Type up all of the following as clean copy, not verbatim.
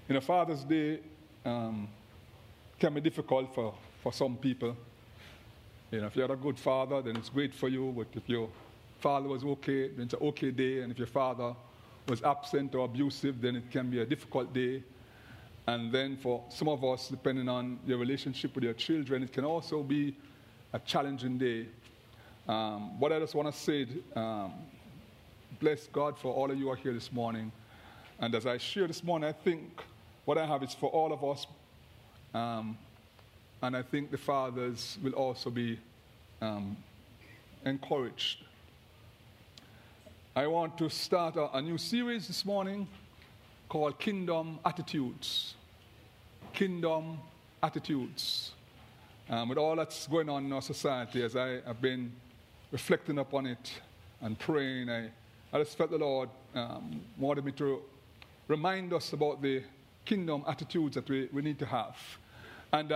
Father's Day can be difficult for some people. If you had a good father, then it's great for you. But if your father was okay, then it's an okay day. And if your father was absent or abusive, then it can be a difficult day. And then for some of us, depending on your relationship with your children, it can also be a challenging day. But I just want to say, bless God for all of you who are here this morning. And as I share this morning, I think what I have is for all of us. And I think the fathers will also be encouraged. I want to start a new series this morning called Kingdom Attitudes. Kingdom Attitudes. With all that's going on in our society, as I have been reflecting upon it and praying, I just felt the Lord wanted me to remind us about the kingdom attitudes that we need to have. And,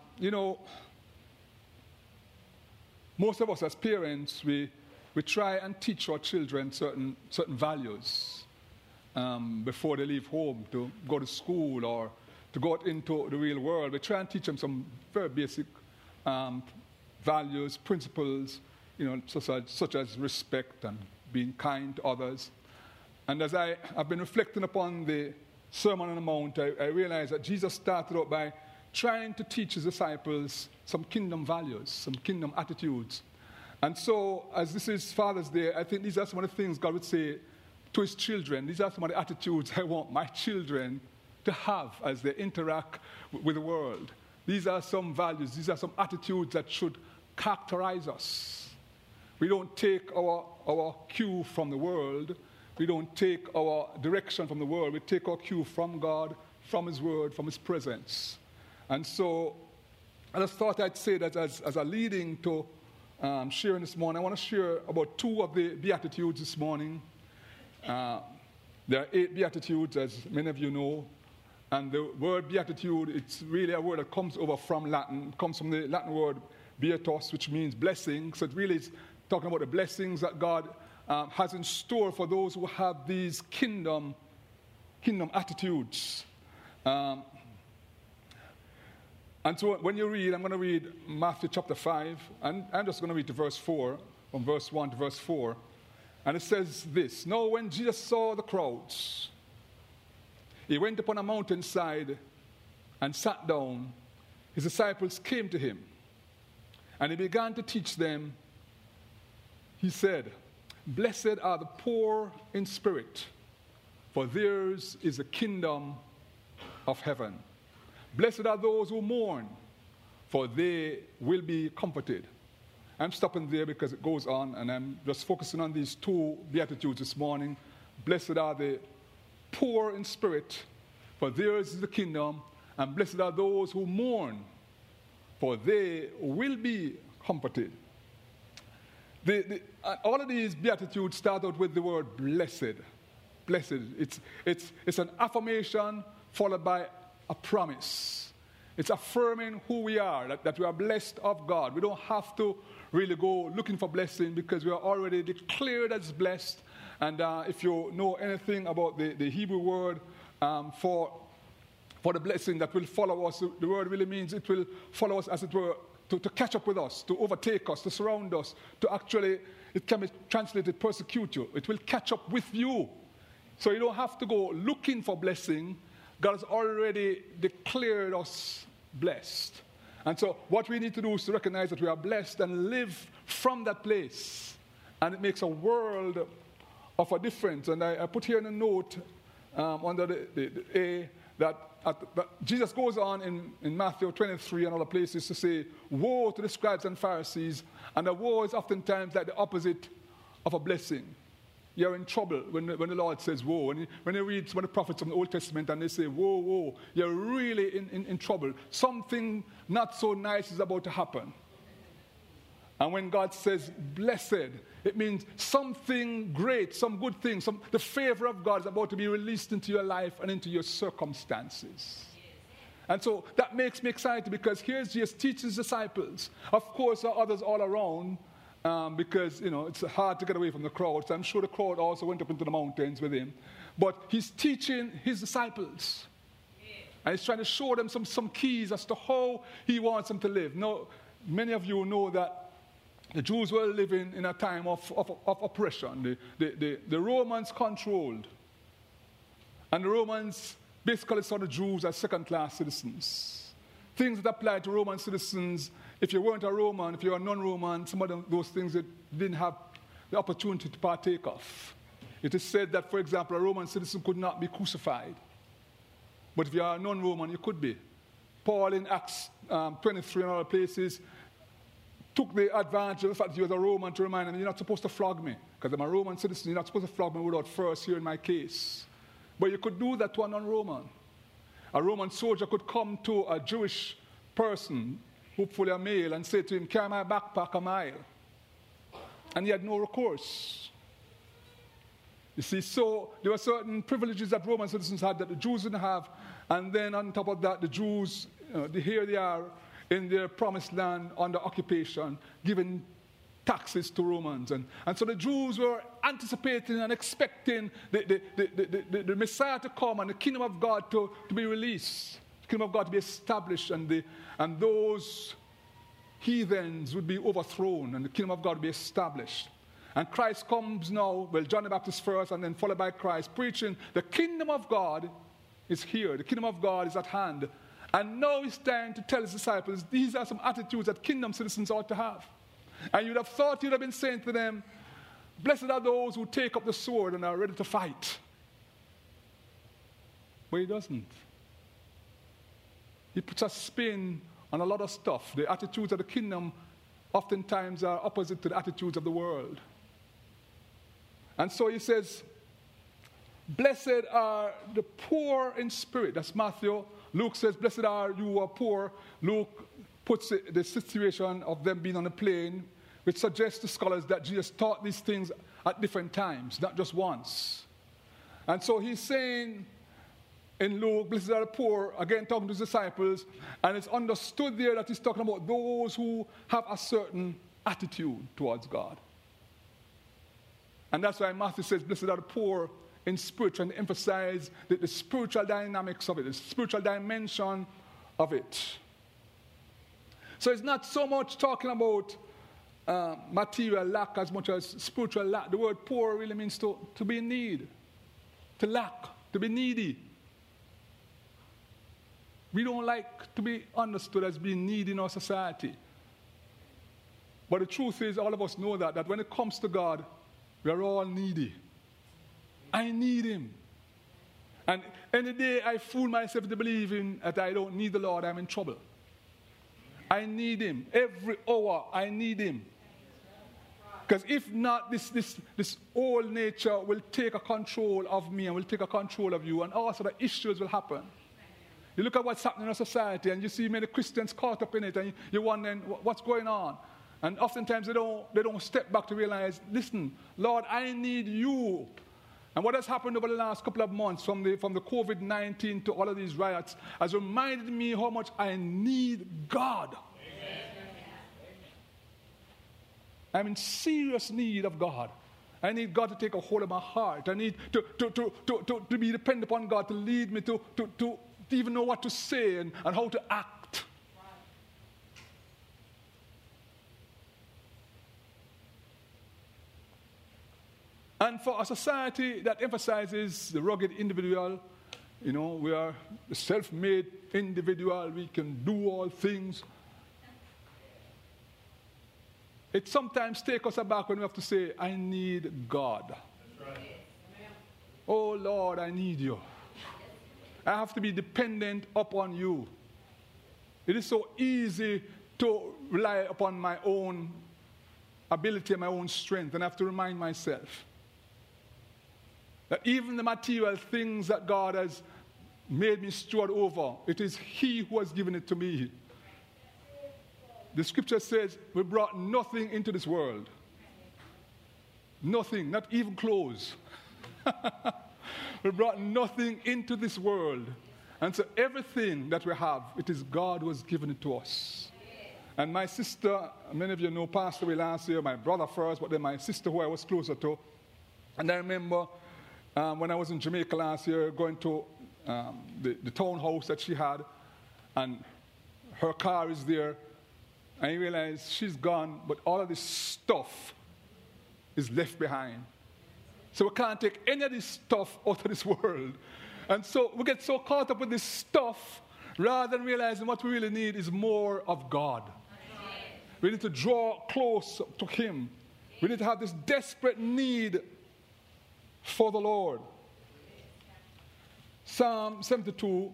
most of us as parents, we try and teach our children certain values before they leave home to go to school or to go out into the real world. We try and teach them some very basic values, principles, such as respect and being kind to others. And as I've been reflecting upon the Sermon on the Mount, I realized that Jesus started out by trying to teach his disciples some kingdom values, some kingdom attitudes. And so, as this is Father's Day, I think these are some of the things God would say to his children. These are some of the attitudes I want my children to have as they interact with the world. These are some values, these are some attitudes that should characterize us. We don't take our cue from the world. We don't take our direction from the world. We take our cue from God, from his word, from his presence. And so I just thought I'd say that as a leading to sharing this morning, I want to share about two of the Beatitudes this morning. There are 8 Beatitudes, as many of you know. And the word Beatitude, it's really a word that comes over from Latin. It comes from the Latin word beatus, which means blessing. So it really is talking about the blessings that God has in store for those who have these kingdom attitudes. And so when you read, I'm going to read Matthew chapter 5, and I'm just going to read to verse 4, from verse 1 to verse 4. And it says this: Now when Jesus saw the crowds, he went upon a mountainside and sat down. His disciples came to him, and he began to teach them. He said, Blessed are the poor in spirit, for theirs is the kingdom of heaven. Blessed are those who mourn, for they will be comforted. I'm stopping there because it goes on, and I'm just focusing on these 2 Beatitudes this morning. Blessed are the poor in spirit, for theirs is the kingdom, and blessed are those who mourn, for they will be comforted. All of these Beatitudes start out with the word blessed. Blessed. It's an affirmation followed by a promise. It's affirming who we are, that we are blessed of God. We don't have to really go looking for blessing because we are already declared as blessed. And if you know anything about the Hebrew word for the blessing that will follow us, the word really means it will follow us, as it were, to catch up with us, to overtake us, to surround us, to actually, it can be translated persecute you. It will catch up with you. So you don't have to go looking for blessing. God has already declared us blessed. And so what we need to do is to recognize that we are blessed and live from that place. And it makes a world of a difference. And I put here in a note under the A that Jesus goes on in Matthew 23 and other places to say, woe to the scribes and Pharisees. And the woe is oftentimes like the opposite of a blessing. You're in trouble when the Lord says woe. When you read some of the prophets from the Old Testament and they say, woe, woe, you're really in trouble. Something not so nice is about to happen. And when God says blessed, it means something great, some good thing, the favor of God is about to be released into your life and into your circumstances. And so that makes me excited because here's Jesus teaching his disciples. Of course, there are others all around. Because, it's hard to get away from the crowd. So I'm sure the crowd also went up into the mountains with him. But he's teaching his disciples. And he's trying to show them some keys as to how he wants them to live. Now, many of you know that the Jews were living in a time of oppression. The Romans controlled. And the Romans basically saw the Jews as second-class citizens. Things that applied to Roman citizens, if you weren't a Roman, if you were a non-Roman, some of those things that didn't have the opportunity to partake of. It is said that, for example, a Roman citizen could not be crucified. But if you are a non-Roman, you could be. Paul in Acts 23 and other places took the advantage of the fact that he was a Roman to remind him, you're not supposed to flog me, because I'm a Roman citizen, you're not supposed to flog me without first hearing my case. But you could do that to a non-Roman. A Roman soldier could come to a Jewish person, hopefully a male, and say to him, carry my backpack a mile. And he had no recourse. You see, so there were certain privileges that Roman citizens had that the Jews didn't have. And then on top of that, the Jews, here they are in their promised land under occupation, giving taxes to Romans. And so the Jews were anticipating and expecting the Messiah to come and the kingdom of God to be released, the kingdom of God to be established, and those heathens would be overthrown and the kingdom of God would be established. And Christ comes now, well, John the Baptist first, and then followed by Christ, preaching the kingdom of God is here. The kingdom of God is at hand. And now it's time to tell his disciples, these are some attitudes that kingdom citizens ought to have. And you'd have thought you'd have been saying to them, blessed are those who take up the sword and are ready to fight. But he doesn't. He puts a spin on a lot of stuff. The attitudes of the kingdom oftentimes are opposite to the attitudes of the world. And so he says, blessed are the poor in spirit. That's Matthew. Luke says, blessed are you who are poor. Luke puts the situation of them being on a plane, which suggests to scholars that Jesus taught these things at different times, not just once. And so he's saying in Luke, blessed are the poor, again talking to his disciples, and it's understood there that he's talking about those who have a certain attitude towards God. And that's why Matthew says, blessed are the poor in spirit, trying to emphasize the spiritual dynamics of it, the spiritual dimension of it. So it's not so much talking about material lack as much as spiritual lack. The word poor really means to be in need, to lack, to be needy. We don't like to be understood as being needy in our society. But the truth is, all of us know that when it comes to God, we are all needy. I need him. And any day I fool myself into believing that I don't need the Lord, I'm in trouble. I need him. Every hour I need him. Because if not, this old nature will take a control of me and will take a control of you, and all sort of issues will happen. You look at what's happening in our society, and you see many Christians caught up in it, and you're wondering what's going on. And oftentimes they don't step back to realize, listen, Lord, I need you. And what has happened over the last couple of months, from the COVID-19 to all of these riots, has reminded me how much I need God. Amen. I'm in serious need of God. I need God to take a hold of my heart. I need to be dependent upon God to lead me to even know what to say and how to act. And for a society that emphasizes the rugged individual, we are the self-made individual, we can do all things. It sometimes takes us aback when we have to say, I need God. That's right. Oh Lord, I need you. I have to be dependent upon you. It is so easy to rely upon my own ability and my own strength, and I have to remind myself that even the material things that God has made me steward over, it is he who has given it to me. The scripture says we brought nothing into this world. Nothing, not even clothes. We brought nothing into this world. And so everything that we have, it is God who has given it to us. And my sister, many of you know, passed away last year, my brother first, but then my sister who I was closer to. And I remember when I was in Jamaica last year, going to the townhouse that she had, and her car is there, and you realize she's gone, but all of this stuff is left behind. So we can't take any of this stuff out of this world. And so we get so caught up with this stuff rather than realizing what we really need is more of God. We need to draw close to Him. We need to have this desperate need for the Lord. Psalm 72,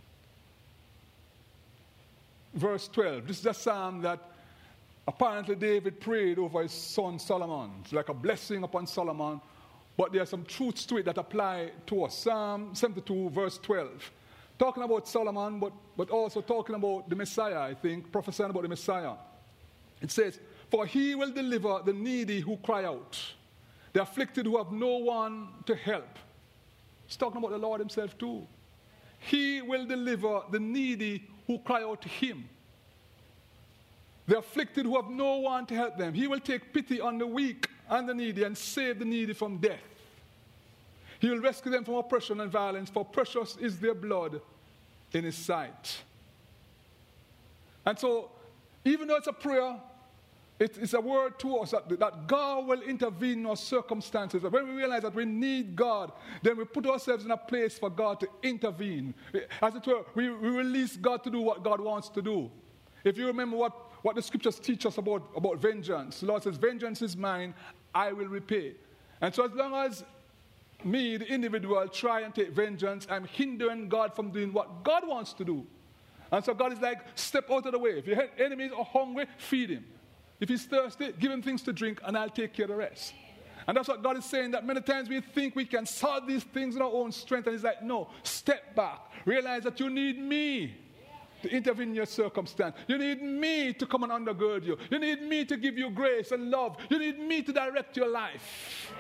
verse 12. This is a psalm that apparently David prayed over his son Solomon. It's like a blessing upon Solomon. But there are some truths to it that apply to us. Psalm 72, verse 12. Talking about Solomon, but also talking about the Messiah, I think, prophesying about the Messiah. It says, "For he will deliver the needy who cry out, the afflicted who have no one to help." It's talking about the Lord Himself too. He will deliver the needy who cry out to Him. The afflicted who have no one to help them. He will take pity on the weak and the needy and save the needy from death. He will rescue them from oppression and violence, for precious is their blood in His sight. And so, even though it's a prayer, it's a word to us that God will intervene in our circumstances. When we realize that we need God, then we put ourselves in a place for God to intervene. As it were, we release God to do what God wants to do. If you remember what the scriptures teach us about vengeance, the Lord says, "Vengeance is mine, I will repay." And so as long as me, the individual, try and take vengeance, I'm hindering God from doing what God wants to do. And so God is like, step out of the way. If your enemies are hungry, feed him. If he's thirsty, give him things to drink, and I'll take care of the rest. And that's what God is saying, that many times we think we can solve these things in our own strength, and He's like, no, step back. Realize that you need me to intervene in your circumstance. You need me to come and undergird you. You need me to give you grace and love. You need me to direct your life.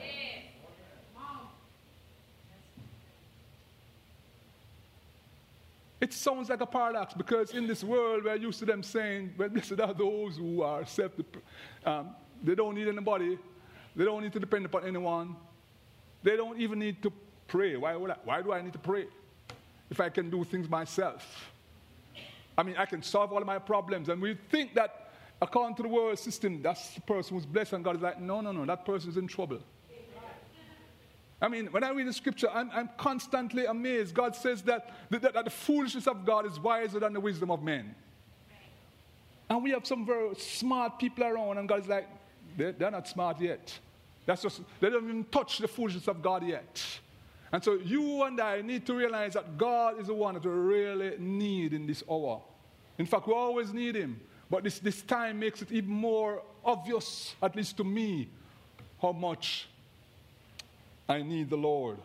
It sounds like a paradox, because in this world we're used to them saying, well, blessed are those who are they don't need anybody. They don't need to depend upon anyone. They don't even need to pray. Why do I need to pray if I can do things myself? I mean, I can solve all of my problems. And we think that according to the world system, that's the person who's blessed. And God is like, no, that person is in trouble. I mean, when I read the scripture, I'm constantly amazed. God says that the foolishness of God is wiser than the wisdom of men. And we have some very smart people around, and God is like, they're not smart yet. They don't even touch the foolishness of God yet. And so you and I need to realize that God is the one that we really need in this hour. In fact, we always need Him. But this time makes it even more obvious, at least to me, how much I need the Lord.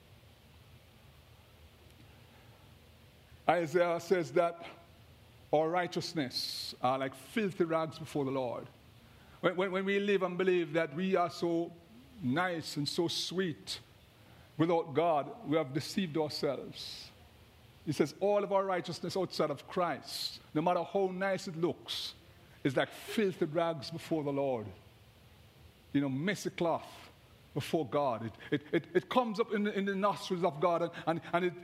Isaiah says that our righteousness are like filthy rags before the Lord. When we live and believe that we are so nice and so sweet without God, we have deceived ourselves. He says all of our righteousness outside of Christ, no matter how nice it looks, is like filthy rags before the Lord. Messy cloth before God. It comes up in the nostrils of God, and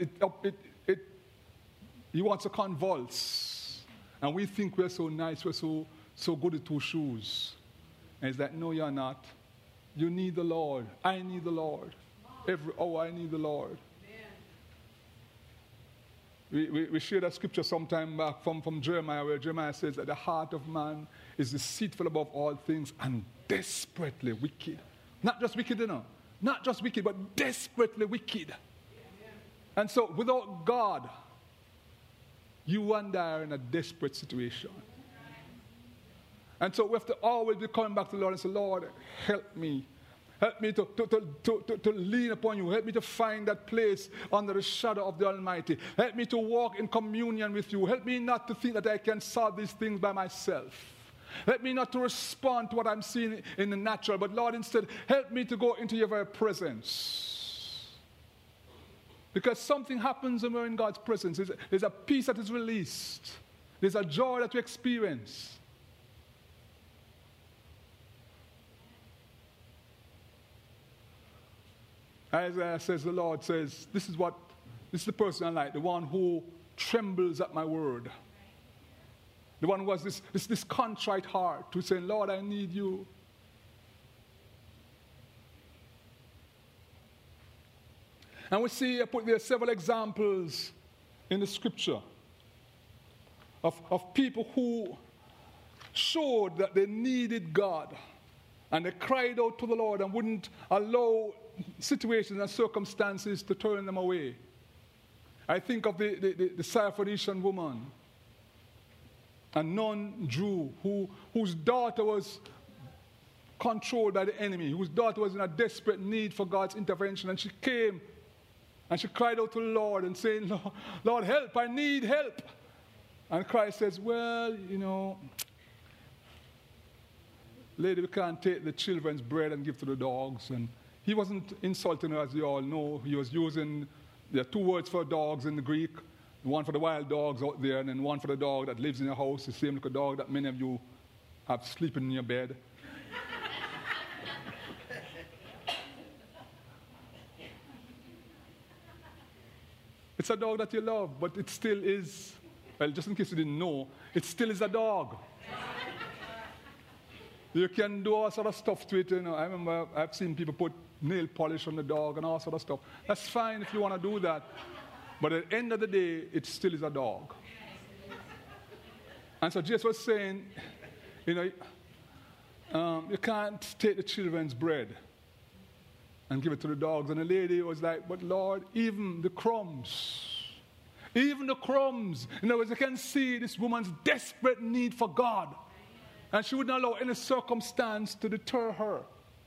He wants to convulse. And we think we're so nice, we're so good at two shoes. And He's like, no, you're not. You need the Lord. I need the Lord. Every hour I need the Lord. We shared that scripture sometime back from Jeremiah, where Jeremiah says that the heart of man is deceitful above all things and desperately wicked. Not just wicked, not just wicked, but desperately wicked. And so without God, you and I are in a desperate situation. And so we have to always be coming back to the Lord and say, Lord, help me. Help me to lean upon you. Help me to find that place under the shadow of the Almighty. Help me to walk in communion with you. Help me not to think that I can solve these things by myself. Help me not to respond to what I'm seeing in the natural, but Lord, instead, help me to go into your very presence. Because something happens when we're in God's presence. There's a peace that is released. There's a joy that we experience. Isaiah says, the Lord says, this is what This is the person I like, the one who trembles at my word. The one who has this contrite heart who's saying, Lord, I need you. And we see, I put there several examples in the scripture of people who showed that they needed God. And they cried out to the Lord and wouldn't allow situations and circumstances to turn them away. I think of the Syrophoenician woman, a non-Jew whose daughter was controlled by the enemy, whose daughter was in a desperate need for God's intervention. And she came and she cried out to the Lord and saying, Lord, help, I need help. And Christ says, well, lady, we can't take the children's bread and give to the dogs. And he wasn't insulting her, as you all know. He was using, there are two words for dogs in the Greek. One for the wild dogs out there, and then one for the dog that lives in your house, the same little dog that many of you have sleeping in your bed. It's a dog that you love, but it still is, well, just in case you didn't know, it still is a dog. You can do all sort of stuff to it. I remember I've seen people put nail polish on the dog and all sort of stuff. That's fine if you want to do that. But at the end of the day, it still is a dog. And so Jesus was saying, you can't take the children's bread and give it to the dogs. And the lady was like, but Lord, even the crumbs. In other words, you can see this woman's desperate need for God. And she wouldn't allow any circumstance to deter her.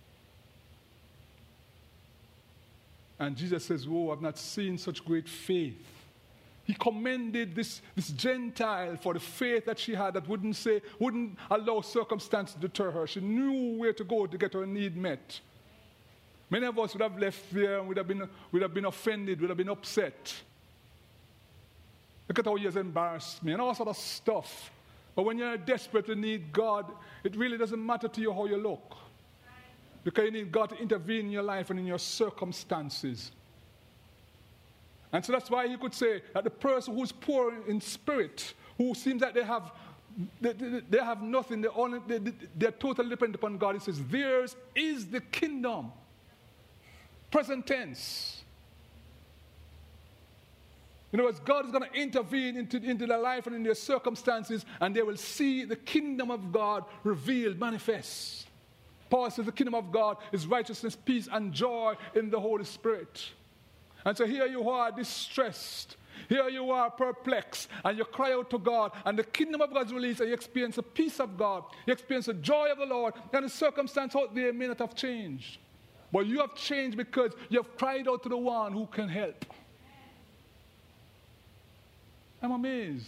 And Jesus says, whoa, I've not seen such great faith. He commended this Gentile for the faith that she had that wouldn't allow circumstance to deter her. She knew where to go to get her need met. Many of us would have left there and would have been offended, would have been upset. Look at how he has embarrassed me and all sort of stuff. But when you're desperate to need God, it really doesn't matter to you how you look. Because you need God to intervene in your life and in your circumstances. And so that's why he could say that the person who's poor in spirit, who seems like they have nothing, they're totally dependent upon God, he says, theirs is the kingdom. Present tense. In other words, God is going to intervene into their life and in their circumstances, and they will see the kingdom of God revealed, manifest. Paul says the kingdom of God is righteousness, peace, and joy in the Holy Spirit. And so here you are distressed. Here you are perplexed, and you cry out to God, and the kingdom of God is released, and you experience the peace of God. You experience the joy of the Lord, and the circumstance out there may not have changed. But you have changed because you have cried out to the one who can help. I'm amazed.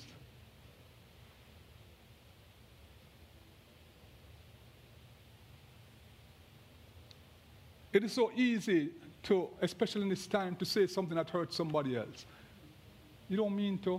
It is so easy to, especially in this time, to say something that hurts somebody else. You don't mean to.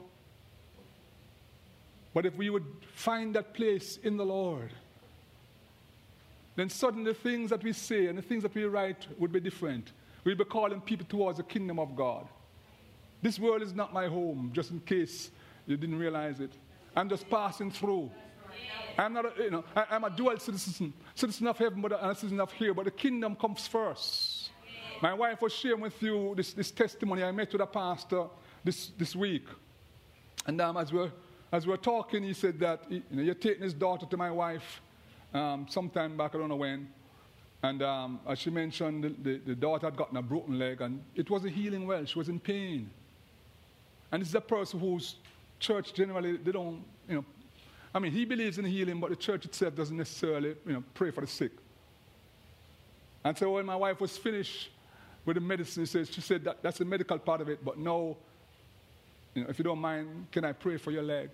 But if we would find that place in the Lord, then suddenly the things that we say and the things that we write would be different. We'll be calling people towards the kingdom of God. This world is not my home, just in case you didn't realize it. I'm just passing through. I'm not, I'm a dual citizen of heaven, but a citizen of here. But the kingdom comes first. My wife was sharing with you this testimony. I met with a pastor this week, and as we're talking, he said that you're taking his daughter to my wife sometime back, I don't know when. And as she mentioned, the daughter had gotten a broken leg, and it wasn't healing well. She was in pain. And this is a person whose church generally, they don't, he believes in healing, but the church itself doesn't necessarily, pray for the sick. And so when my wife was finished with the medicine, she said that's the medical part of it, but now, if you don't mind, can I pray for your leg?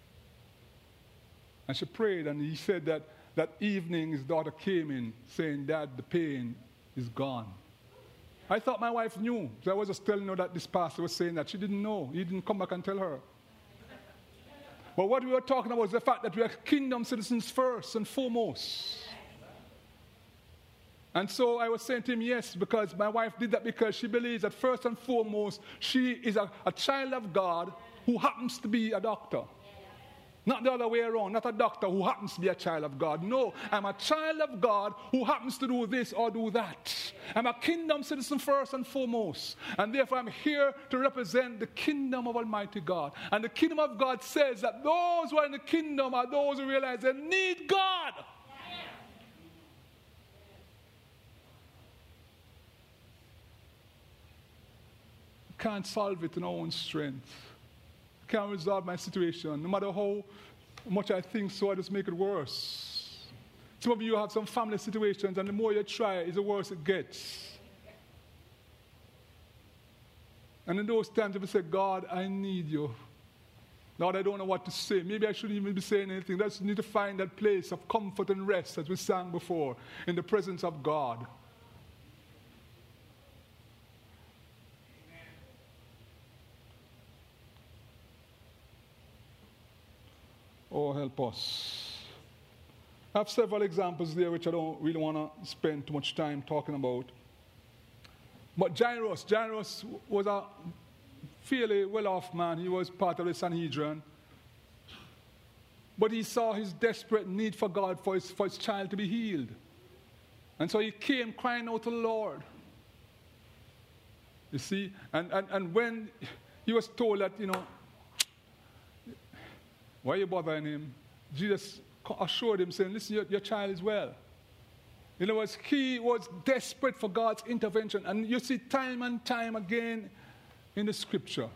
And she prayed, and he said that evening his daughter came in saying, Dad, the pain is gone. I thought my wife knew. So I was just telling her that this pastor was saying that. She didn't know. He didn't come back and tell her. But what we were talking about was the fact that we are kingdom citizens first and foremost. And so I was saying to him, yes, because my wife did that because she believes that first and foremost, she is a child of God who happens to be a doctor. Not the other way around, not a doctor who happens to be a child of God. No, I'm a child of God who happens to do this or do that. I'm a kingdom citizen first and foremost. And therefore I'm here to represent the kingdom of Almighty God. And the kingdom of God says that those who are in the kingdom are those who realize they need God. Can't solve it in our own strength. Can't resolve my situation. No matter how much I think so, I just make it worse. Some of you have some family situations, and the more you try, the worse it gets. And in those times, if you say, God, I need you. Lord, I don't know what to say. Maybe I shouldn't even be saying anything. I just need to find that place of comfort and rest, as we sang before, in the presence of God. Oh, help us. I have several examples there which I don't really want to spend too much time talking about. But Jairus was a fairly well-off man. He was part of the Sanhedrin. But he saw his desperate need for God for his child to be healed. And so he came crying out to the Lord. You see? And when he was told that, why are you bothering him? Jesus assured him, saying, listen, your child is well. In other words, he was desperate for God's intervention. And you see time and time again in the scripture.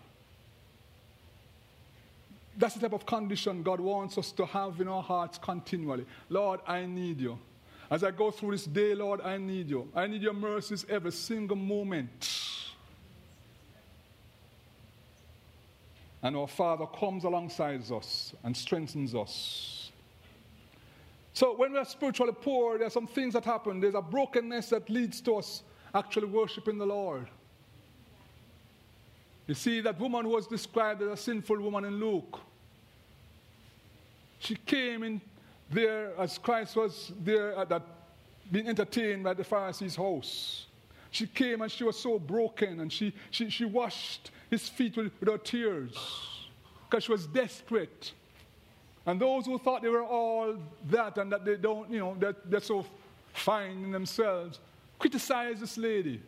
That's the type of condition God wants us to have in our hearts continually. Lord, I need you. As I go through this day, Lord, I need you. I need your mercies every single moment. And our Father comes alongside us and strengthens us. So when we are spiritually poor, there are some things that happen. There's a brokenness that leads to us actually worshiping the Lord. You see, that woman who was described as a sinful woman in Luke, she came in there as Christ was there being entertained by the Pharisees' house. She came and she was so broken, and she washed his feet with her tears because she was desperate. And those who thought they were all that and that they don't, that they're so fine in themselves, criticized this lady.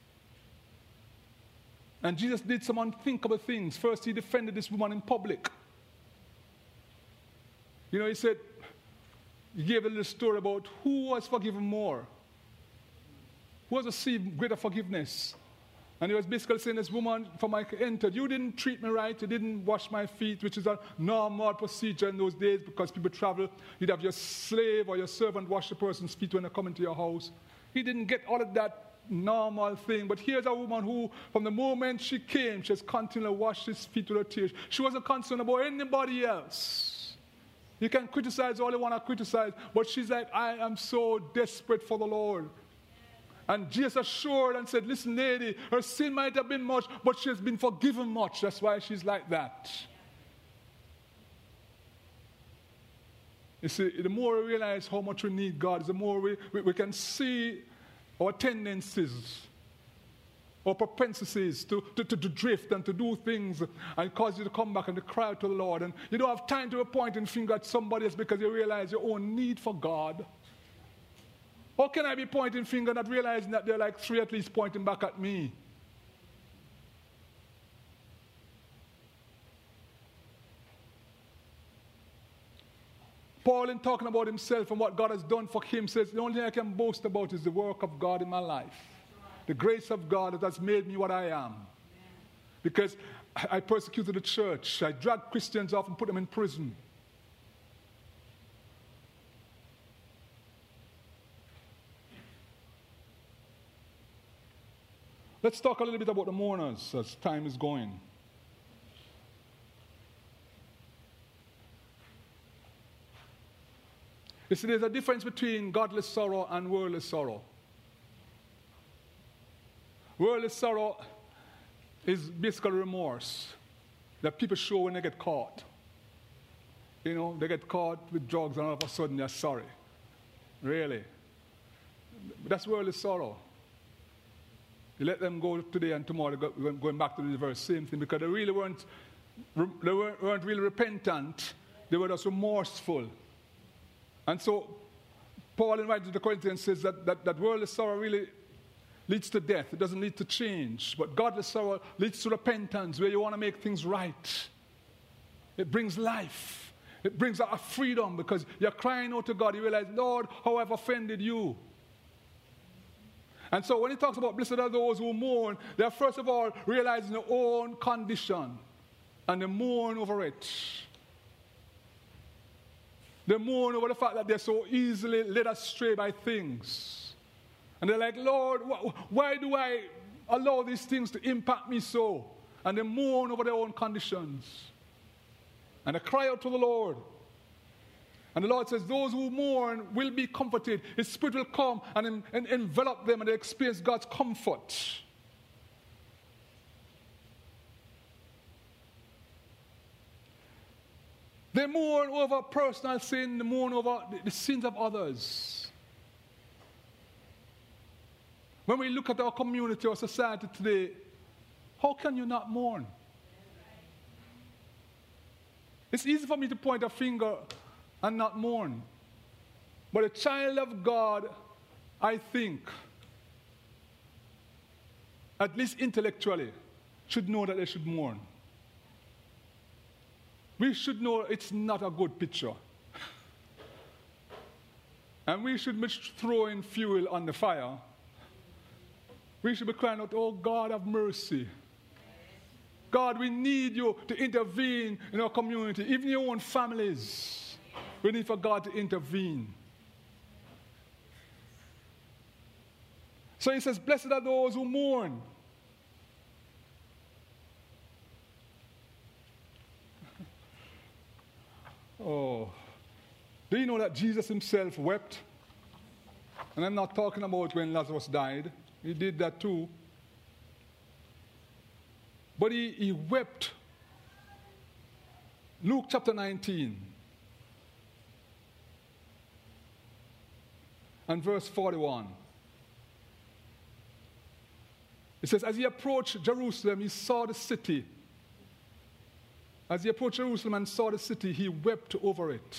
And Jesus did some unthinkable things. First, he defended this woman in public. He said, he gave a little story about who was forgiven more. Who has received greater forgiveness? And he was basically saying, this woman, from I entered, you didn't treat me right, you didn't wash my feet, which is a normal procedure in those days because people travel. You'd have your slave or your servant wash the person's feet when they come into your house. He didn't get all of that normal thing. But here's a woman who, from the moment she came, she has continually washed his feet with her tears. She wasn't concerned about anybody else. You can criticize all you want to criticize, but she's like, I am so desperate for the Lord. And Jesus assured and said, listen, lady, her sin might have been much, but she has been forgiven much. That's why she's like that. You see, the more we realize how much we need God, the more we can see our tendencies, our propensities to drift and to do things and cause you to come back and to cry out to the Lord. And you don't have time to be pointing finger at somebody else because you realize your own need for God. How can I be pointing finger not realizing that there are like three at least pointing back at me? Paul, in talking about himself and what God has done for him, says the only thing I can boast about is the work of God in my life. The grace of God that has made me what I am. Because I persecuted the church. I dragged Christians off and put them in prison. Let's talk a little bit about the mourners as time is going. You see, there's a difference between godly sorrow and worldly sorrow. Worldly sorrow is basically remorse that people show when they get caught. They get caught with drugs and all of a sudden they're sorry. Really. That's worldly sorrow. You let them go today and tomorrow, going back to the verse, same thing, because they weren't really repentant. They were just remorseful. And so Paul invited the Corinthians says that worldly sorrow really leads to death. It doesn't lead to change. But godly sorrow leads to repentance, where you want to make things right. It brings life. It brings a freedom, because you're crying out to God. You realize, Lord, how I've offended you. And so when he talks about blessed are those who mourn, they're first of all realizing their own condition, and they mourn over it. They mourn over the fact that they're so easily led astray by things. And they're like, Lord, why do I allow these things to impact me so? And they mourn over their own conditions. And they cry out to the Lord. And the Lord says, those who mourn will be comforted. His Spirit will come and envelop them, and they experience God's comfort. They mourn over personal sin. They mourn over the sins of others. When we look at our community or society today, how can you not mourn? It's easy for me to point a finger and not mourn. But a child of God, I think, at least intellectually, should know that they should mourn. We should know it's not a good picture. And we should be throwing fuel on the fire. We should be crying out, oh God, have mercy. God, we need you to intervene in our community, even your own families. We need for God to intervene. So he says, blessed are those who mourn. Oh, do you know that Jesus himself wept? And I'm not talking about when Lazarus died. He did that too. But he wept. Luke chapter 19 and verse 41. It says, as he approached Jerusalem, he saw the city. As he approached Jerusalem and saw the city, he wept over it.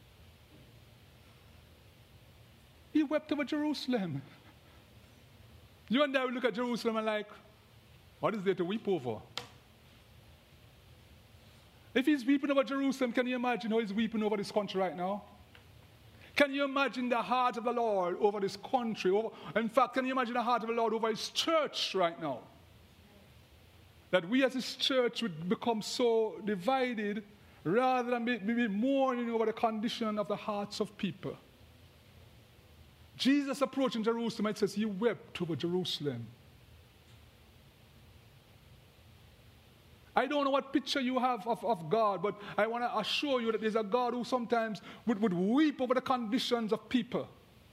He wept over Jerusalem. You and I will look at Jerusalem and like, what is there to weep over? If he's weeping over Jerusalem, can you imagine how he's weeping over this country right now? Can you imagine the heart of the Lord over this country? In fact, can you imagine the heart of the Lord over his church right now? That we as his church would become so divided rather than be mourning over the condition of the hearts of people. Jesus approaching Jerusalem, it says he wept over Jerusalem. I don't know what picture you have of God, but I want to assure you that there's a God who sometimes would weep over the conditions of people.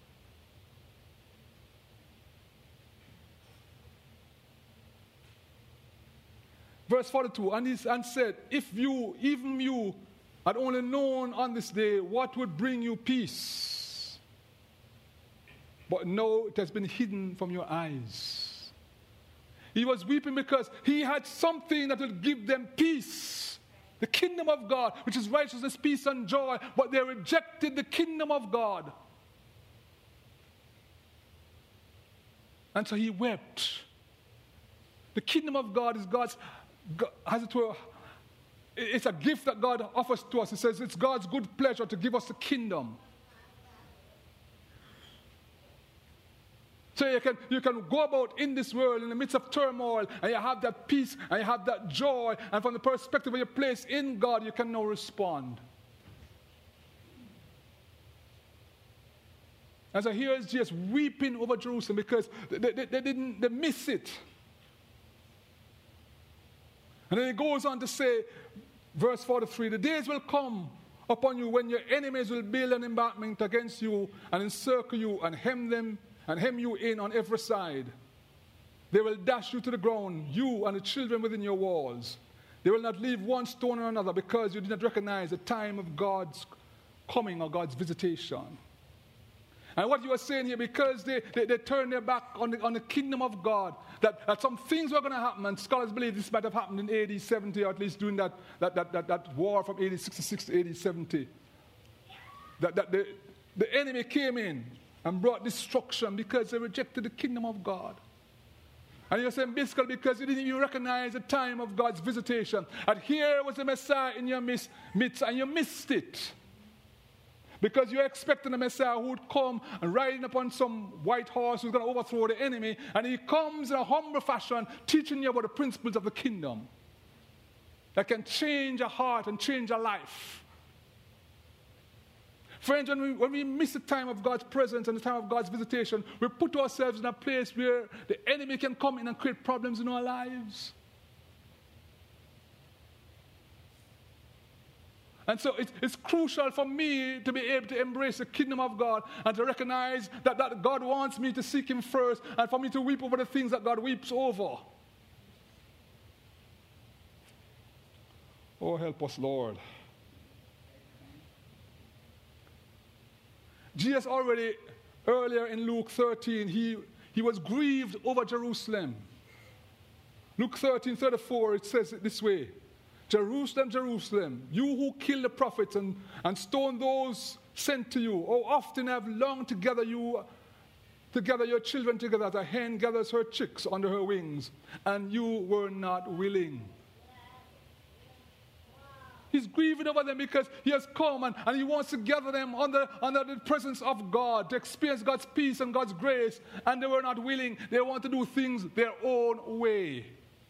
Verse 42, and said, if you, even you, had only known on this day what would bring you peace, but now it has been hidden from your eyes. He was weeping because he had something that would give them peace. The kingdom of God, which is righteousness, peace, and joy, but they rejected the kingdom of God. And so he wept. The kingdom of God is God's, as it were, it's a gift that God offers to us. He says it's God's good pleasure to give us the kingdom. So you can go about in this world in the midst of turmoil, and you have that peace and you have that joy, and from the perspective of your place in God, you can now respond. And so here is Jesus weeping over Jerusalem because they miss it. And then he goes on to say, verse 43, the days will come upon you when your enemies will build an embankment against you and encircle you and hem you in on every side. They will dash you to the ground, you and the children within your walls. They will not leave one stone or another because you did not recognize the time of God's coming or God's visitation. And what you are saying here, because they turned their back on the kingdom of God, that some things were going to happen, and scholars believe this might have happened in AD 70, or at least during that war from AD 66 to AD 70. That the enemy came in and brought destruction because they rejected the kingdom of God. And you're saying basically because you didn't even recognize the time of God's visitation. And here was the Messiah in your midst, and you missed it. Because you're expecting a Messiah who would come and riding upon some white horse who's going to overthrow the enemy. And he comes in a humble fashion, teaching you about the principles of the kingdom that can change a heart and change a life. Friends, when we miss the time of God's presence and the time of God's visitation, we put ourselves in a place where the enemy can come in and create problems in our lives. And so it's crucial for me to be able to embrace the kingdom of God and to recognize that God wants me to seek him first, and for me to weep over the things that God weeps over. Oh, help us, Lord. Jesus already, earlier in Luke 13, he was grieved over Jerusalem. Luke 13:34, it says it this way. Jerusalem, Jerusalem, you who kill the prophets and stone those sent to you, oh, often have longed to gather your children together as a hen gathers her chicks under her wings, and you were not willing. He's grieving over them because he has come and he wants to gather them under the presence of God to experience God's peace and God's grace, and they were not willing. They want to do things their own way.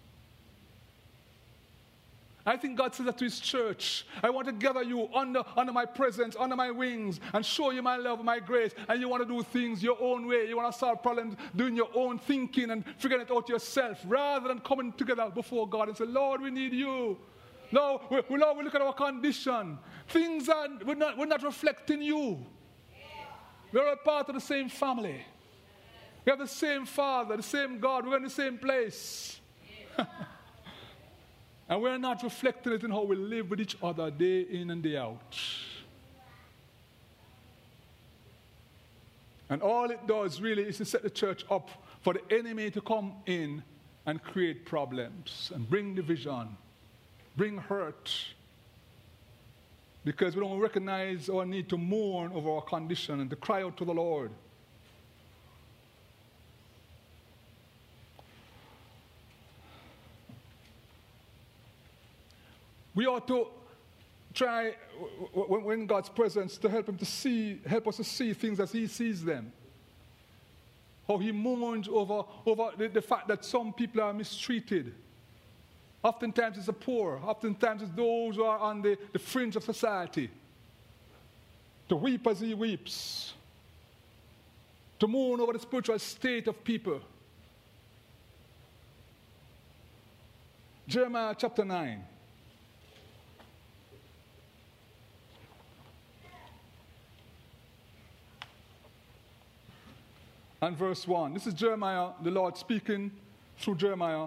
I think God says that to his church. I want to gather you under my presence, under my wings, and show you my love, my grace, and you want to do things your own way. You want to solve problems doing your own thinking and figuring it out yourself, rather than coming together before God and say, Lord, we need you. No, we look at our condition. Things we're not reflecting you. We're a part of the same family. We have the same Father, the same God. We're in the same place. And we're not reflecting it in how we live with each other day in and day out. And all it does really is to set the church up for the enemy to come in and create problems and bring division, bring hurt, because we don't recognize our need to mourn over our condition and to cry out to the Lord. We ought to try, when in God's presence, to help us to see things as he sees them. How he mourns over the fact that some people are mistreated. Oftentimes it's the poor. Oftentimes it's those who are on the fringe of society. To weep as he weeps. To mourn over the spiritual state of people. Jeremiah chapter 9. And verse 1. This is Jeremiah, the Lord speaking through Jeremiah.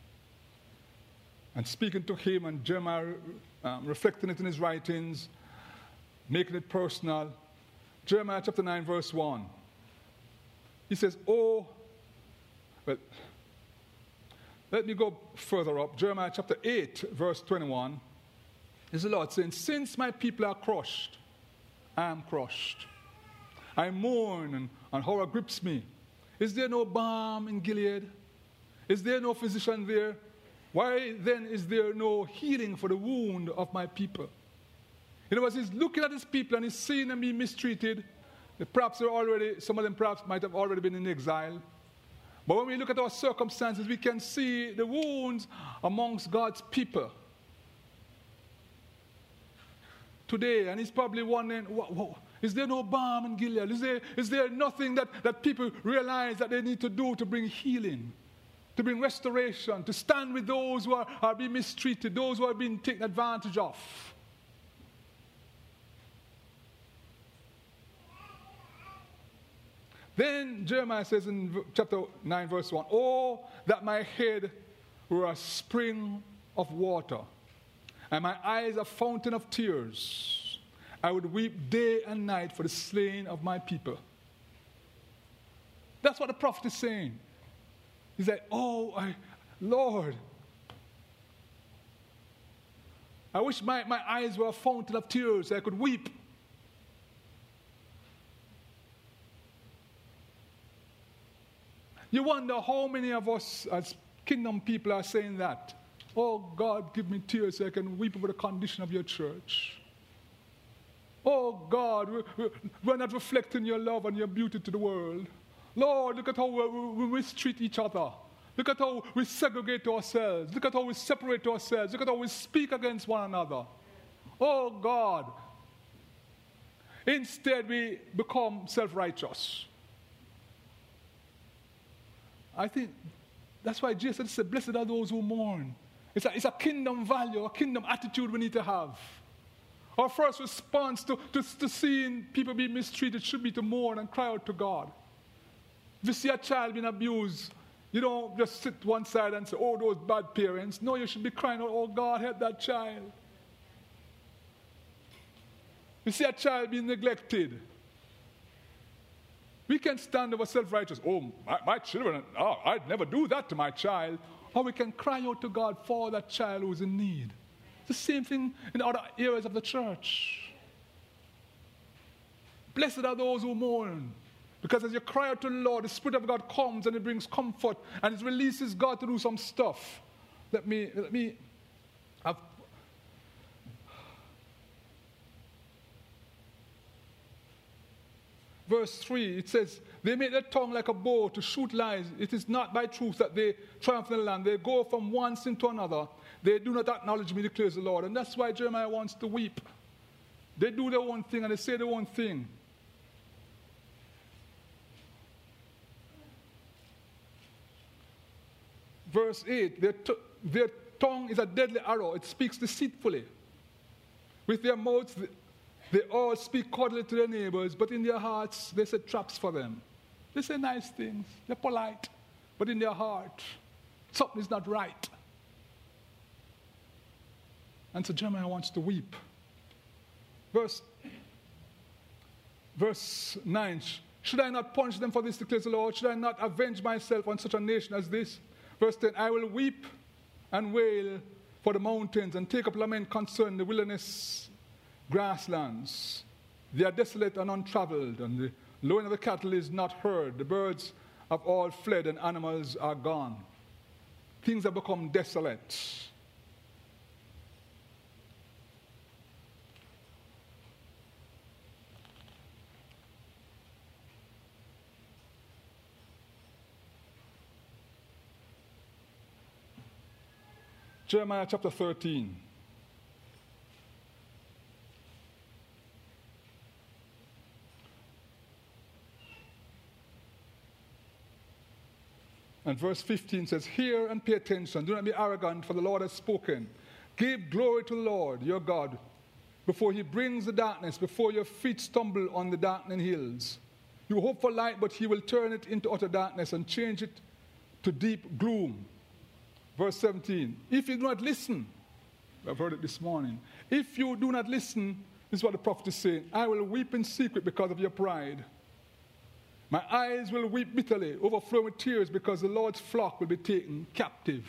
And speaking to him, and Jeremiah reflecting it in his writings, making it personal. Jeremiah chapter 9, verse 1. He says, let me go further up. Jeremiah chapter 8, verse 21. This is the Lord saying, since my people are crushed, I am crushed. I mourn and horror grips me. Is there no balm in Gilead? Is there no physician there? Why then is there no healing for the wound of my people? In other words, he's looking at his people and he's seeing them being mistreated. Perhaps some of them perhaps might have already been in exile. But when we look at our circumstances, we can see the wounds amongst God's people today. And he's probably wondering, is there no balm in Gilead? Is there nothing that people realize that they need to do to bring healing, to bring restoration, to stand with those who are being mistreated, those who are being taken advantage of? Then Jeremiah says in chapter 9, verse 1, oh, that my head were a spring of water, and my eyes a fountain of tears. I would weep day and night for the slain of my people, That's what the prophet is saying. He's like, Lord, I wish my eyes were a fountain of tears so I could weep. You wonder how many of us as kingdom people are saying that. Oh, God, give me tears so I can weep over the condition of your church. Oh, God, we're not reflecting your love and your beauty to the world. Lord, look at how we mistreat each other. Look at how we segregate ourselves. Look at how we separate ourselves. Look at how we speak against one another. Oh, God. Instead, we become self-righteous. I think that's why Jesus said, blessed are those who mourn. It's a kingdom value, a kingdom attitude we need to have. Our first response to seeing people being mistreated should be to mourn and cry out to God. If you see a child being abused, you don't just sit one side and say, oh, those bad parents. No, you should be crying out, oh, God, help that child. You see a child being neglected. We can stand over self-righteous. Oh, my children, I'd never do that to my child. Or we can cry out to God for that child who's in need. It's the same thing in other areas of the church. Blessed are those who mourn. Because as you cry out to the Lord, the Spirit of God comes and it brings comfort and it releases God to do some stuff. Let me have. Verse 3, it says, they make their tongue like a bow to shoot lies. It is not by truth that they triumph in the land. They go from one sin to another. They do not acknowledge me, declares the Lord. And that's why Jeremiah wants to weep. They do their own thing and they say their own thing. Verse 8, their tongue is a deadly arrow. It speaks deceitfully. With their mouths, they all speak cordially to their neighbors, but in their hearts, they set traps for them. They say nice things. They're polite. But in their heart, something is not right. And so Jeremiah wants to weep. Verse 9, should I not punish them for this, declares the Lord? Should I not avenge myself on such a nation as this? Verse 10, I will weep and wail for the mountains and take up lament concerning the wilderness grasslands. They are desolate and untraveled, and the lowing of the cattle is not heard. The birds have all fled, and animals are gone. Things have become desolate. Jeremiah chapter 13. And verse 15 says, hear and pay attention. Do not be arrogant, for the Lord has spoken. Give glory to the Lord, your God, before he brings the darkness, before your feet stumble on the darkening hills. You hope for light, but he will turn it into utter darkness and change it to deep gloom. Verse 17, if you do not listen, I've heard it this morning. If you do not listen, this is what the prophet is saying, I will weep in secret because of your pride. My eyes will weep bitterly, overflow with tears, because the Lord's flock will be taken captive.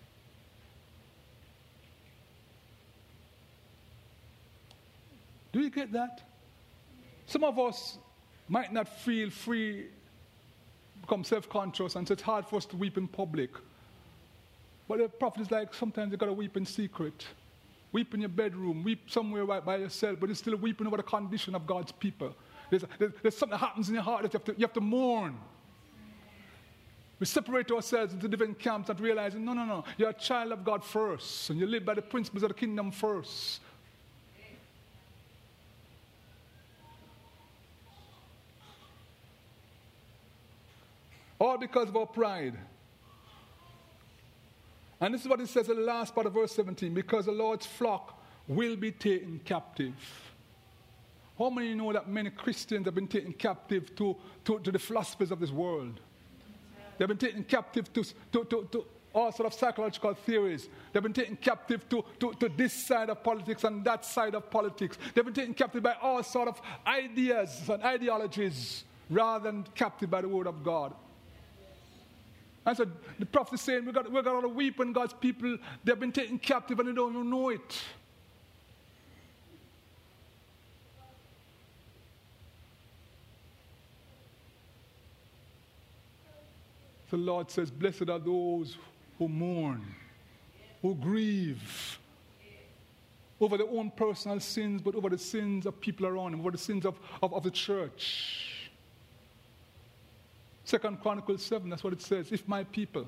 Do you get that? Some of us might not feel free, become self-conscious, and so it's hard for us to weep in public. But the prophet is like, sometimes you got to weep in secret. Weep in your bedroom, weep somewhere by yourself, but it's still weeping over the condition of God's people. There's something that happens in your heart that you have to mourn. We separate ourselves into different camps and realizing, no, you're a child of God first, and you live by the principles of the kingdom first. All because of our pride. And this is what it says in the last part of verse 17, because the Lord's flock will be taken captive. How many of you know that many Christians have been taken captive to the philosophies of this world? They've been taken captive to all sorts of psychological theories. They've been taken captive to this side of politics and that side of politics. They've been taken captive by all sorts of ideas and ideologies rather than captive by the word of God. And so the prophet is saying, we've got to weep when God's people, they've been taken captive and they don't even know it. The Lord says, blessed are those who mourn, who grieve over their own personal sins, but over the sins of people around them, over the sins of the church. 2 Chronicles 7, that's what it says. If my people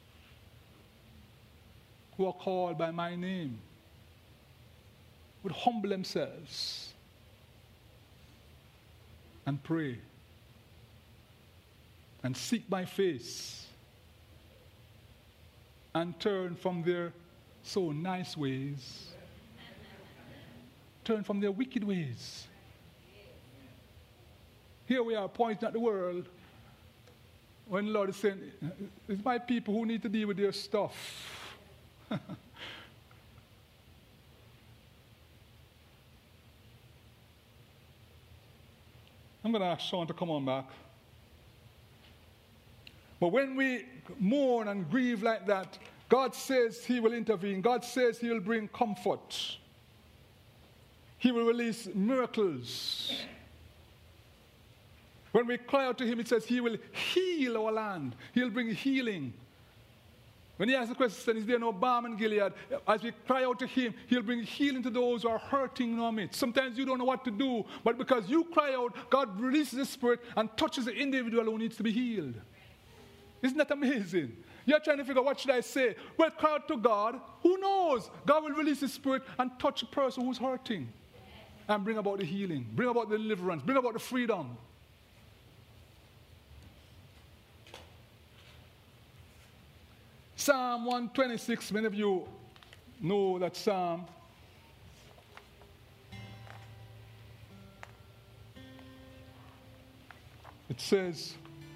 who are called by my name would humble themselves and pray and seek my face and turn from their so nice ways, turn from their wicked ways. Here we are pointing at the world when the Lord is saying, it's my people who need to deal with their stuff. I'm going to ask Sean to come on back. But when we mourn and grieve like that, God says He will intervene. God says He will bring comfort. He will release miracles. When we cry out to Him, it says He will heal our land. He'll bring healing. When He asks the question, is there no balm in Gilead? As we cry out to Him, He'll bring healing to those who are hurting in our midst. Sometimes you don't know what to do, but because you cry out, God releases the Spirit and touches the individual who needs to be healed. Isn't that amazing? You're trying to figure out, what should I say? Well, cry out to God. Who knows? God will release His Spirit and touch a person who's hurting and bring about the healing, bring about the deliverance, bring about the freedom. Psalm 126, many of you know that psalm. It says,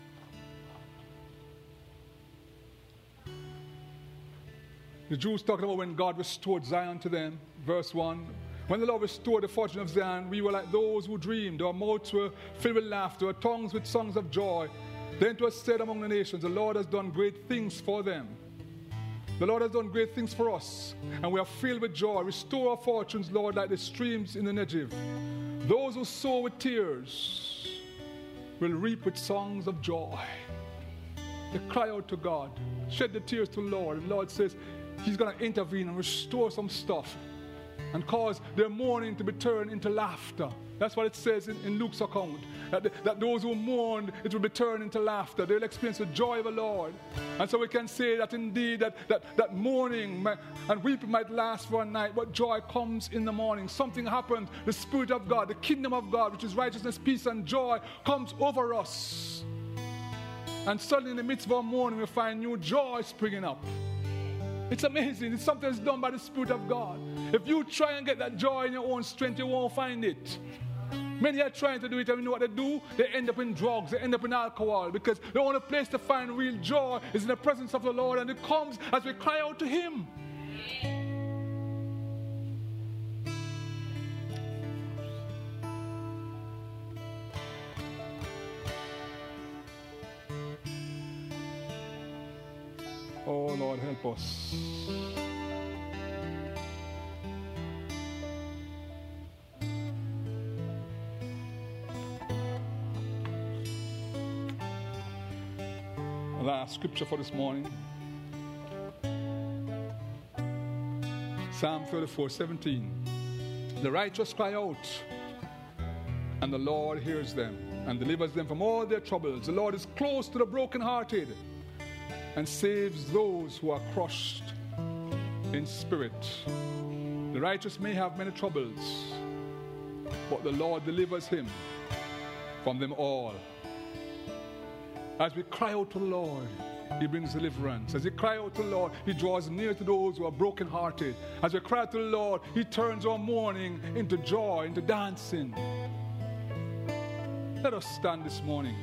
the Jews talking about when God restored Zion to them, verse 1. When the Lord restored the fortune of Zion, we were like those who dreamed. Our mouths were filled with laughter, our tongues with songs of joy. Then it was said among the nations, the Lord has done great things for them. The Lord has done great things for us, and we are filled with joy. Restore our fortunes, Lord, like the streams in the Negev. Those who sow with tears will reap with songs of joy. They cry out to God, shed the tears to the Lord, and the Lord says He's going to intervene and restore some stuff and cause their mourning to be turned into laughter. That's what it says in Luke's account, that those who mourn, it will be turned into laughter. They'll experience the joy of the Lord. And so we can say that indeed that mourning and weeping might last for a night, but joy comes in the morning. Something happened. The Spirit of God, the kingdom of God, which is righteousness, peace, and joy, comes over us. And suddenly in the midst of our mourning, we find new joy springing up. It's amazing. It's something that's done by the Spirit of God. If you try and get that joy in your own strength, you won't find it. Many are trying to do it, and you know what they do? They end up in drugs, they end up in alcohol, because the only place to find real joy is in the presence of the Lord, and it comes as we cry out to Him. Oh, Lord, help us. Last scripture for this morning. Psalm 34:17. The righteous cry out, and the Lord hears them and delivers them from all their troubles. The Lord is close to the brokenhearted and saves those who are crushed in spirit. The righteous may have many troubles, but the Lord delivers him from them all. As we cry out to the Lord, He brings deliverance. As we cry out to the Lord, He draws near to those who are brokenhearted. As we cry out to the Lord, He turns our mourning into joy, into dancing. Let us stand this morning.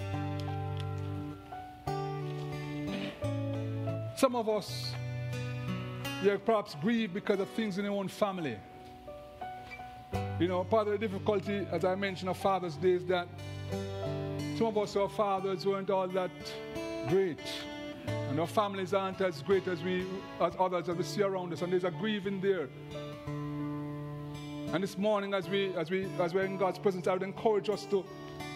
Some of us, you perhaps grieve because of things in your own family. You know, part of the difficulty, as I mentioned, of Father's Day is that some of us, our fathers, weren't all that great. And our families aren't as great as others that we see around us, and there's a grieving there. And this morning, as we're in God's presence, I would encourage us to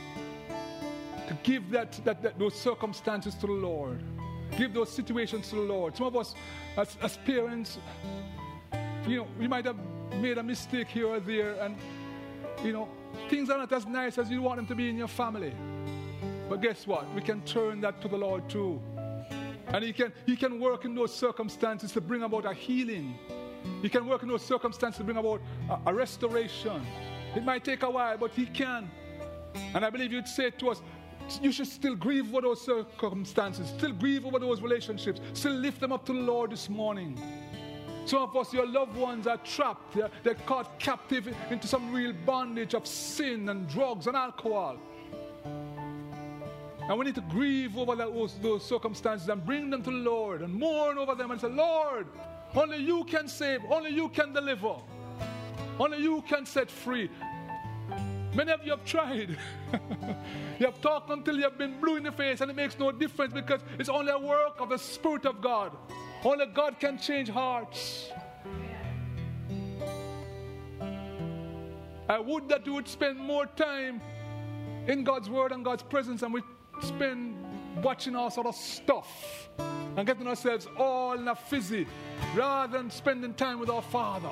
give those circumstances to the Lord. Give those situations to the Lord. Some of us, as parents, we might have made a mistake here or there, and things are not as nice as you want them to be in your family. But guess what? We can turn that to the Lord too. And He can work in those circumstances to bring about a healing. He can work in those circumstances to bring about a restoration. It might take a while, but He can. And I believe you'd say to us, you should still grieve over those circumstances, still grieve over those relationships, still lift them up to the Lord this morning. Some of us, your loved ones are trapped. They're caught captive into some real bondage of sin and drugs and alcohol. And we need to grieve over those circumstances and bring them to the Lord and mourn over them and say, Lord, only You can save, only You can deliver, only You can set free. Many of you have tried. You have talked until you have been blue in the face, and it makes no difference because it's only a work of the Spirit of God. Only God can change hearts. I would that we would spend more time in God's Word and God's presence, and we spend watching all sort of stuff and getting ourselves all in a fizzy rather than spending time with our Father.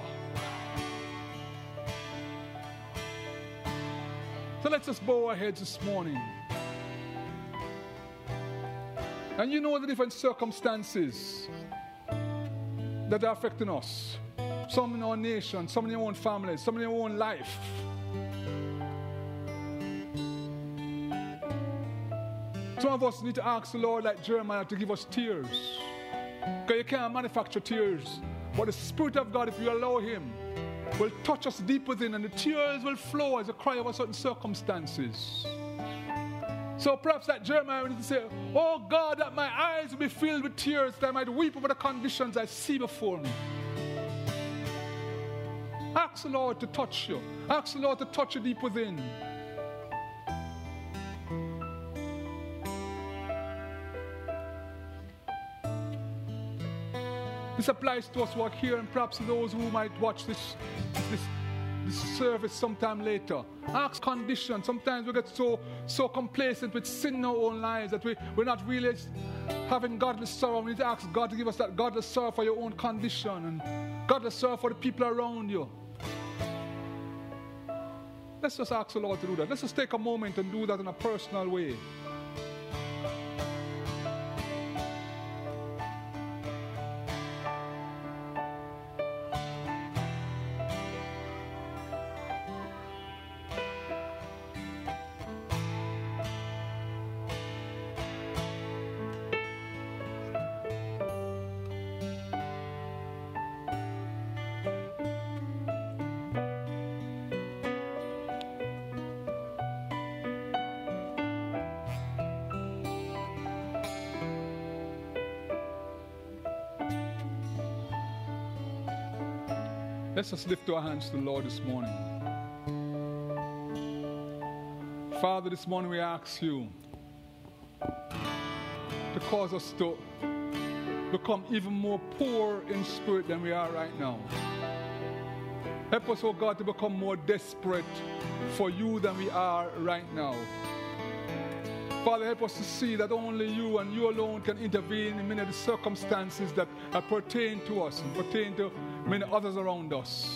So let's just bow our heads this morning. And you know the different circumstances that are affecting us. Some in our nation, some in your own families, some in your own life. Some of us need to ask the Lord, like Jeremiah, to give us tears. Because you can't manufacture tears. But the Spirit of God, if you allow Him, will touch us deep within, and the tears will flow as a cry over certain circumstances. So perhaps like Jeremiah, we need to say, oh God, that my eyes will be filled with tears, that I might weep over the conditions I see before me. Ask the Lord to touch you. Ask the Lord to touch you deep within. This applies to us who are here, and perhaps those who might watch this service sometime later. Ask condition. Sometimes we get so complacent with sin in our own lives that we're not really having godly sorrow. We need to ask God to give us that godly sorrow for your own condition and godly sorrow for the people around you. Let's just ask the Lord to do that. Let's just take a moment and do that in a personal way. Let's just lift our hands to the Lord this morning. Father, this morning we ask You to cause us to become even more poor in spirit than we are right now. Help us, oh God, to become more desperate for You than we are right now. Father, help us to see that only You and You alone can intervene in many of the circumstances that pertain to us and pertain to many others around us.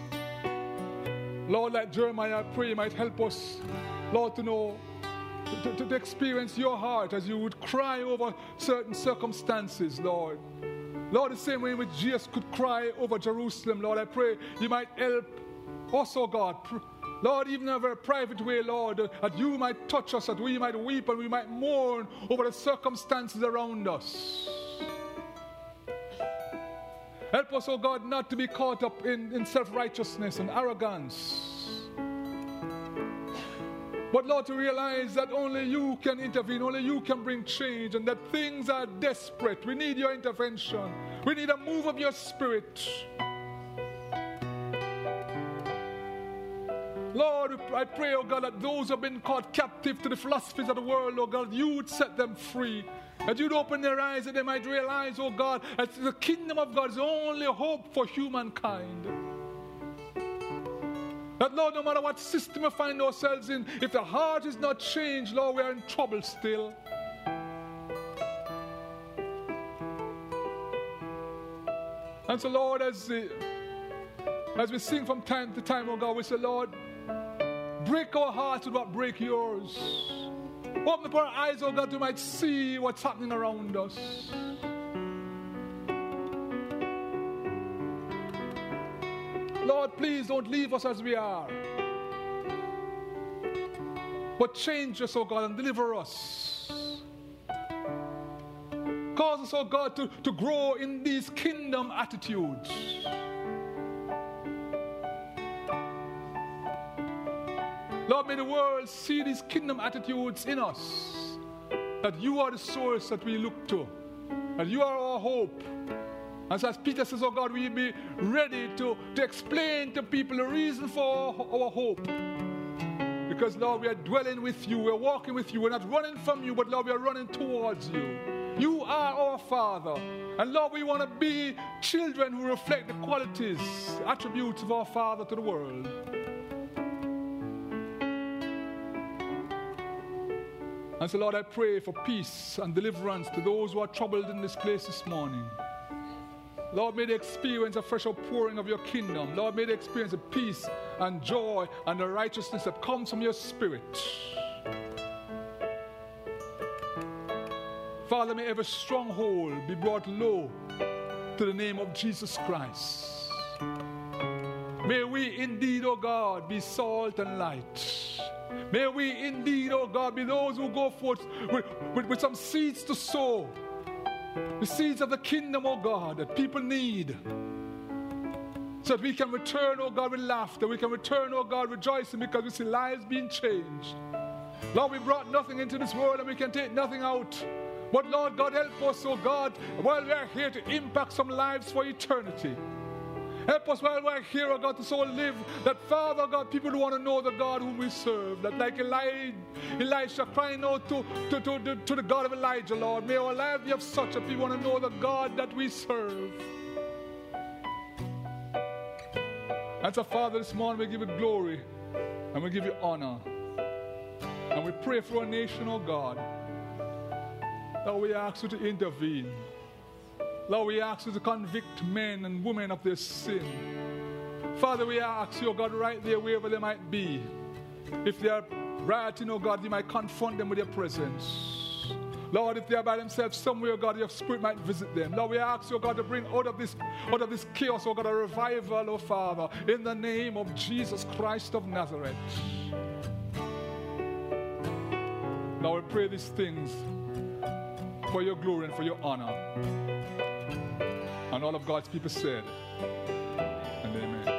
Lord, like Jeremiah, I pray You might help us, Lord, to know, to experience Your heart as You would cry over certain circumstances, Lord. Lord, the same way which Jesus could cry over Jerusalem, Lord, I pray You might help us, oh God, Lord, even in a very private way, Lord, that You might touch us, that we might weep and we might mourn over the circumstances around us. Help us, oh God, not to be caught up in self-righteousness and arrogance. But Lord, to realize that only You can intervene, only You can bring change, and that things are desperate. We need Your intervention. We need a move of Your Spirit. Lord, I pray, oh God, that those who have been caught captive to the philosophies of the world, oh God, you would set them free. That you'd open their eyes and they might realize, oh God, that the kingdom of God is the only hope for humankind. That, Lord, no matter what system we find ourselves in, if the heart is not changed, Lord, we are in trouble still. And so, Lord, as we sing from time to time, oh God, we say, Lord, break our hearts with what break yours. Open up our eyes, oh God, we might see what's happening around us. Lord, please don't leave us as we are, but change us, oh God, and deliver us. Cause us, oh God, to grow in these kingdom attitudes. Lord, may the world see these kingdom attitudes in us, that you are the source that we look to, that you are our hope. And so as Peter says, oh God, we be ready to explain to people the reason for our hope. Because, Lord, we are dwelling with you, we're walking with you, we're not running from you, but, Lord, we are running towards you. You are our Father. And, Lord, we want to be children who reflect the qualities, attributes of our Father to the world. And so, Lord, I pray for peace and deliverance to those who are troubled in this place this morning. Lord, may they experience a fresh outpouring of your kingdom. Lord, may they experience the peace and joy and the righteousness that comes from your Spirit. Father, may every stronghold be brought low to the name of Jesus Christ. May we indeed, O God, be salt and light. May we indeed, oh God, be those who go forth with some seeds to sow. The seeds of the kingdom, oh God, that people need. So that we can return, oh God, with laughter. We can return, oh God, rejoicing because we see lives being changed. Lord, we brought nothing into this world and we can take nothing out. But Lord God, help us, oh God, while we are here to impact some lives for eternity. Help us while we're here, oh God, to so live that, Father God, people who want to know the God whom we serve. That like Elisha crying out to the God of Elijah, Lord. May our life be of such that we want to know the God that we serve. And so, Father, this morning we give you glory and we give you honor. And we pray for our nation, oh God. That we ask you to intervene. Lord, we ask you to convict men and women of their sin. Father, we ask you, oh God, right there, wherever they might be. If they are rioting, oh God, you might confront them with your presence. Lord, if they are by themselves somewhere, oh God, your Spirit might visit them. Lord, we ask you, oh God, to bring out of this chaos, oh God, a revival, oh Father, in the name of Jesus Christ of Nazareth. Lord, we pray these things for your glory and for your honor. And all of God's people said, and amen.